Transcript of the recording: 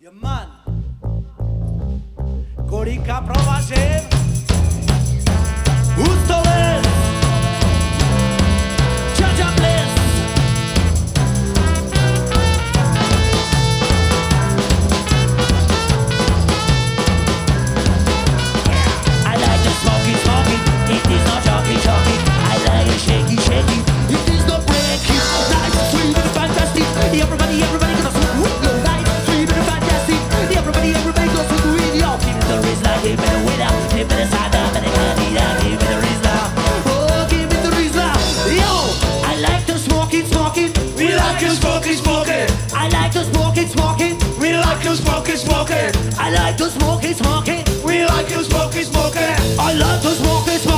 Yeah, man. Gorica provaže. Hustolec. Jaja Bliss. I like the smoky, smoky. It is not chalky, chalky. I like the shaky, shaky. It is not breaky. Life is sweet and fantastic. Everybody, everybody gonna smoke with you. Life is sweet and fantastic. Everybody, everybody gonna smoke with you. Give me the Rizla, give me the winner. Give me the Sada, give me the Canida, give me the Rizla. Oh, give me the Rizla. Yo, I like the smoking, smoking. We like to smoking, smoking. I like the smoking, smoking. We like to smoking, smoking. I like the smoking, smoking. We like to smoking, smoking. I like the smoking, smoking.